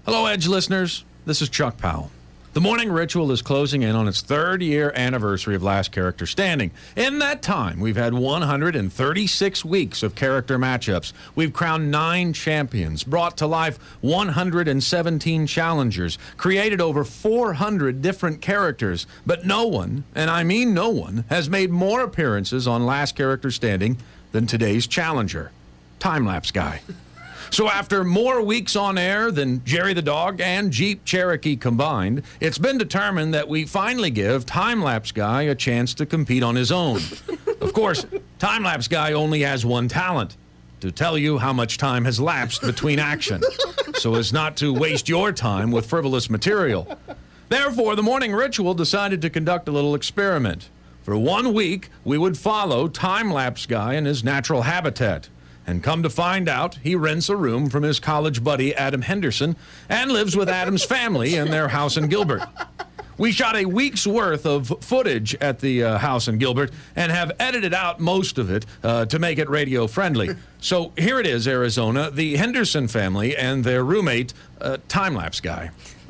Hello, Edge listeners. This is Chuck Powell. The Morning Ritual is closing in on its third-year anniversary of Last Character Standing. In that time, we've had 136 weeks of character matchups. We've crowned 9 champions, brought to life 117 challengers, created over 400 different characters. But no one, and I mean no one, has made more appearances on Last Character Standing than today's challenger, Time-Lapse Guy. So after more weeks on air than Jerry the Dog and Jeep Cherokee combined, it's been determined that we finally give Time-Lapse Guy a chance to compete on his own. Of course, Time-Lapse Guy only has one talent: to tell you how much time has lapsed between action, so as not to waste your time with frivolous material. Therefore, the Morning Ritual decided to conduct a little experiment. For 1 week, we would follow Time-Lapse Guy in his natural habitat. And come to find out, he rents a room from his college buddy, Adam Henderson, and lives with Adam's family in their house in Gilbert. We shot a week's worth of footage at the house in Gilbert and have edited out most of it to make it radio-friendly. So here it is, Arizona, the Henderson family and their roommate, Time-Lapse Guy.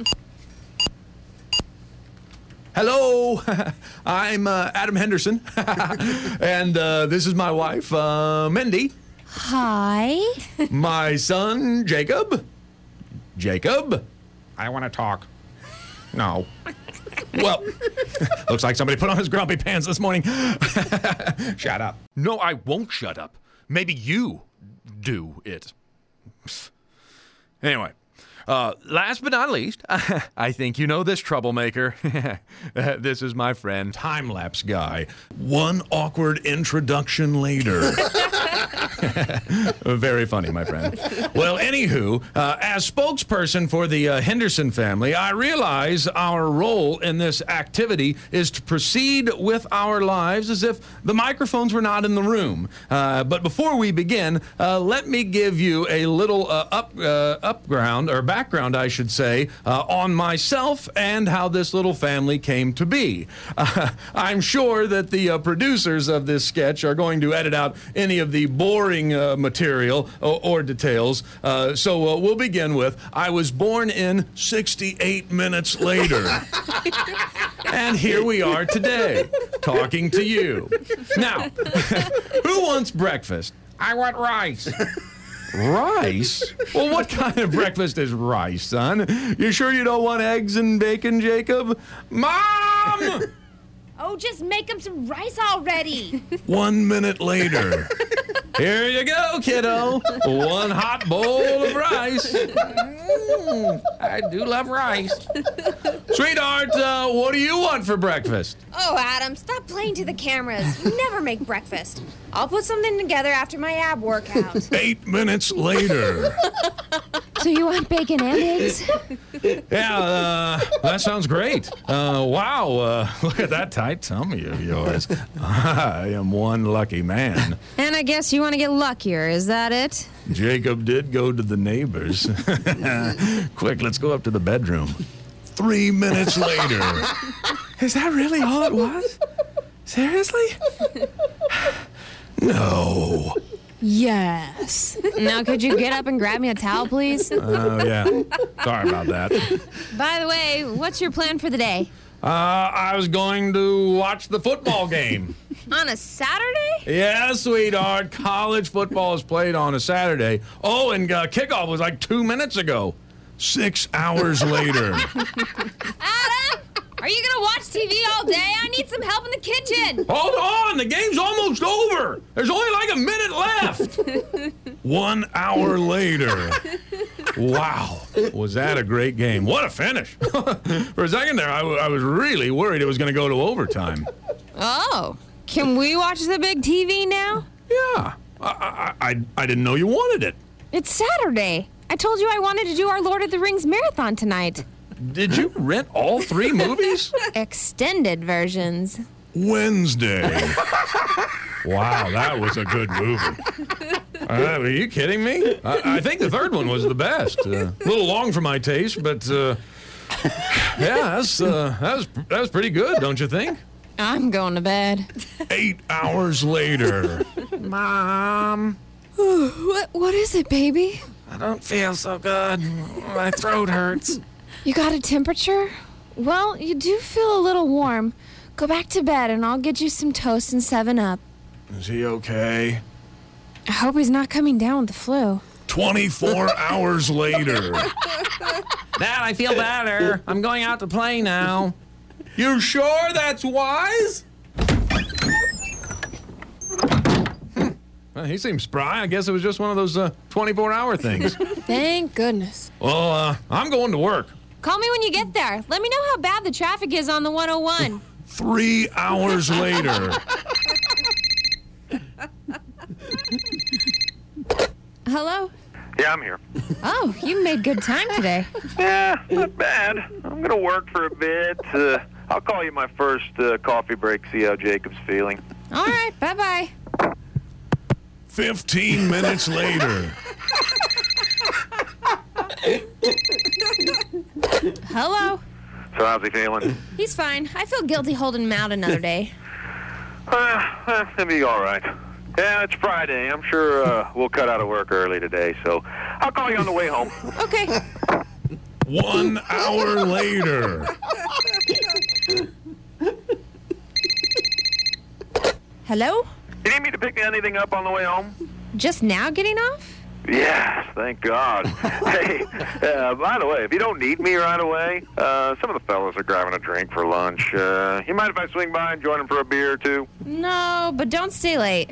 Hello, I'm Adam Henderson, and this is my wife, Mindy. Hi. My son, Jacob. Jacob? I want to talk. No. Well, looks like somebody put on his grumpy pants this morning. Shut up. No, I won't shut up. Maybe you do it. Anyway, last but not least, I think you know this troublemaker. This is my friend, Time-Lapse Guy. One awkward introduction later. Very funny, my friend. Well, anywho, as spokesperson for the Henderson family, I realize our role in this activity is to proceed with our lives as if the microphones were not in the room. But before we begin, let me give you a little background, I should say, on myself and how this little family came to be. I'm sure that the producers of this sketch are going to edit out any of the boring material or details. So we'll begin with, I was born in 68 minutes later. And here we are today, talking to you. Now, who wants breakfast? I want rice. Rice? Well, what kind of breakfast is rice, son? You sure you don't want eggs and bacon, Jacob? Mom! Oh, just make him some rice already. 1 minute later. Here you go, kiddo. One hot bowl of rice. I do love rice. Sweetheart, what do you want for breakfast? Oh, Adam, stop playing to the cameras. You never make breakfast. I'll put something together after my ab workout. 8 minutes later. So you want bacon and eggs? Yeah, that sounds great. Wow, look at that tight tummy of yours. I am one lucky man. And I guess you want to get luckier, is that it? Jacob did go to the neighbors. Quick, let's go up to the bedroom. 3 minutes later. Is that really all it was? Seriously? No. Yes. Now, could you get up and grab me a towel, please? Oh, yeah. Sorry about that. By the way, what's your plan for the day? I was going to watch the football game. On a Saturday? Yeah, sweetheart. College football is played on a Saturday. Oh, and kickoff was like 2 minutes ago. 6 hours later. Adam! Are you gonna watch TV all day? I need some help in the kitchen. Hold on, the game's almost over. There's only like a minute left. 1 hour later. Wow, was that a great game? What a finish. For a second there, I was really worried it was gonna go to overtime. Oh, can we watch the big TV now? Yeah, I didn't know you wanted it. It's Saturday. I told you I wanted to do our Lord of the Rings marathon tonight. Did you rent all 3 movies? Extended versions. Wednesday. Wow, that was a good movie. Are you kidding me? I think the third one was the best. A little long for my taste, but yeah, that was pretty good, don't you think? I'm going to bed. 8 hours later. Mom. What is it, baby? I don't feel so good. My throat hurts. You got a temperature? Well, you do feel a little warm. Go back to bed and I'll get you some toast and 7-Up. Is he okay? I hope he's not coming down with the flu. 24 hours later. Dad, I feel better. I'm going out to play now. You sure that's wise? Well, he seems spry. I guess it was just one of those 24-hour things. Thank goodness. Well, I'm going to work. Call me when you get there. Let me know how bad the traffic is on the 101. 3 hours later. Hello? Yeah, I'm here. Oh, you made good time today. Yeah, not bad. I'm going to work for a bit. I'll call you my first coffee break, see how Jacob's feeling. All right, bye-bye. 15 minutes later. Hello? So how's he feeling? He's fine. I feel guilty holding him out another day. He'll be all right. Yeah, it's Friday. I'm sure we'll cut out of work early today, so I'll call you on the way home. Okay. 1 hour later. Hello? You need me to pick anything up on the way home? Just now getting off? Yes, thank God. Hey, by the way, if you don't need me right away, some of the fellas are grabbing a drink for lunch. You mind if I swing by and join them for a beer or two? No, but don't stay late.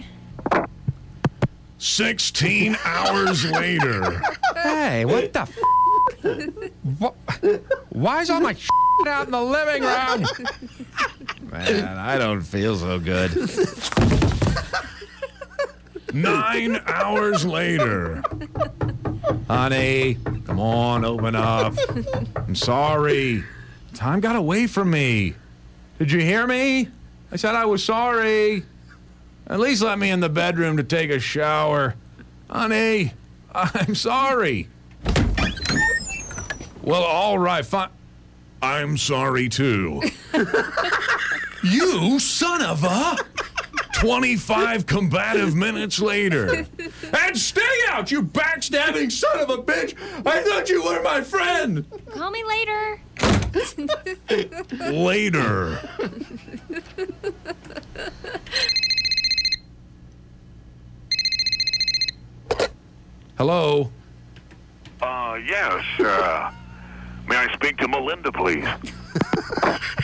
16 hours later. Hey, what the Why is all my out in the living room? Man, I don't feel so good. 9 hours later. Honey, come on, open up. I'm sorry. Time got away from me. Did you hear me? I said I was sorry. At least let me in the bedroom to take a shower. Honey, I'm sorry. Well, all right, fine. I'm sorry, too. You son of a... 25 combative minutes later. And stay out, you backstabbing son of a bitch! I thought you were my friend! Call me later. Later. Hello? Yes, may I speak to Melinda, please?